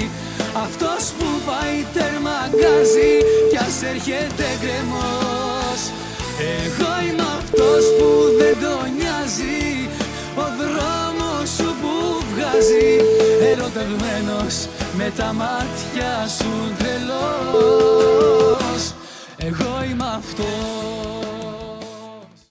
αυτός που πάει τέρμα γκάζει κι ας έρχεται γκρεμός. Εγώ είμαι αυτός που δεν τον νοιάζει ο δρόμος σου που βγάζει, ερωτευμένος με τα μάτια σου τρελός. Εγώ είμαι αυτός.